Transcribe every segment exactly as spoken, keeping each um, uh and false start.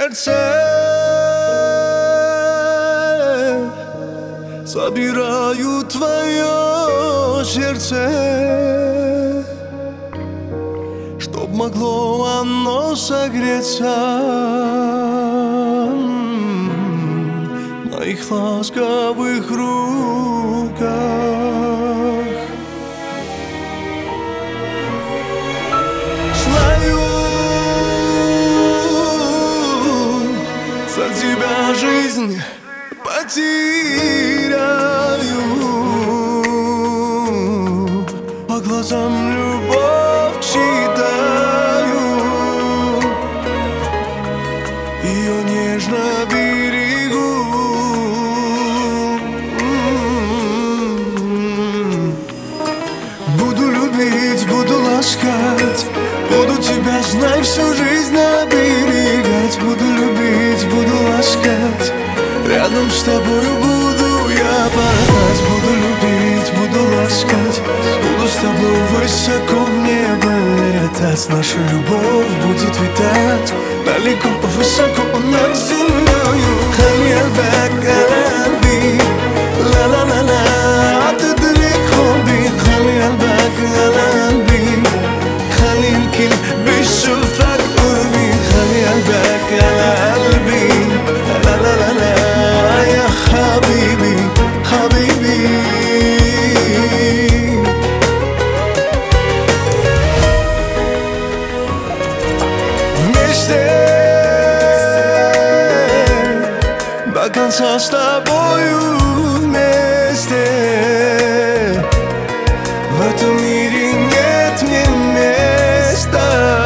сердце собираю твое сердце, чтоб могло оно согреться в моих ласковых руках. Знаю, за тебя жизнь потеряю, по глазам любовь читаю, ее нежно берегу. Буду любить, буду ласкать, буду тебя, знай, всю жизнь оберегать. Буду любить, буду ласкать, рядом с тобою буду я порхать. Буду любить, буду ласкать, буду с тобой высоко в небо летать. Наша любовь будет витать далеко, высоко над землею. Хальялбек алби, ла-ла-ла-ла, атадрик хобби. Хальялбек алби, халилкил бишуфак урби. Хальялбек алби, ла-ла-ла-ла, я хабиби, хабиби. Вместе до конца с тобою вместе. В этом мире нет мне места,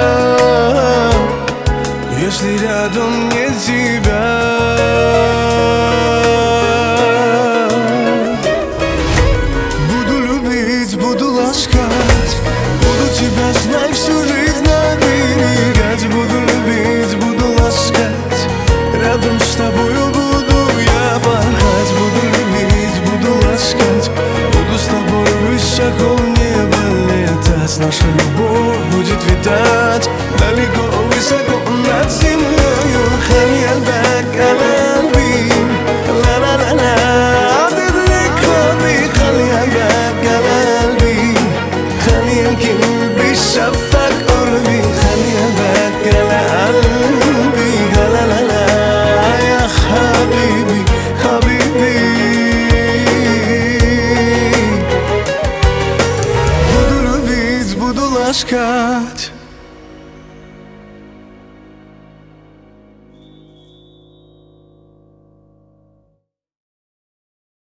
если рядом нет тебя. Буду любить, буду ласкать, буду тебя, знай, всю жизнь оберегать. Буду любить, буду ласкать, рядом с тобою буду я порхать. Буду любить, буду ласкать, буду с тобой высоко в небо летать. Наша любовь будет витать далеко, высоко над землею. Хальялбек алби, ла-ла-ла-ла, атадрик хобби. Хальялбек алби, халилкил бишуфак урби. Хальялбек алби, ла-ла-ла-ла, я хабиби, хабиби. Буду любить, буду ласкать,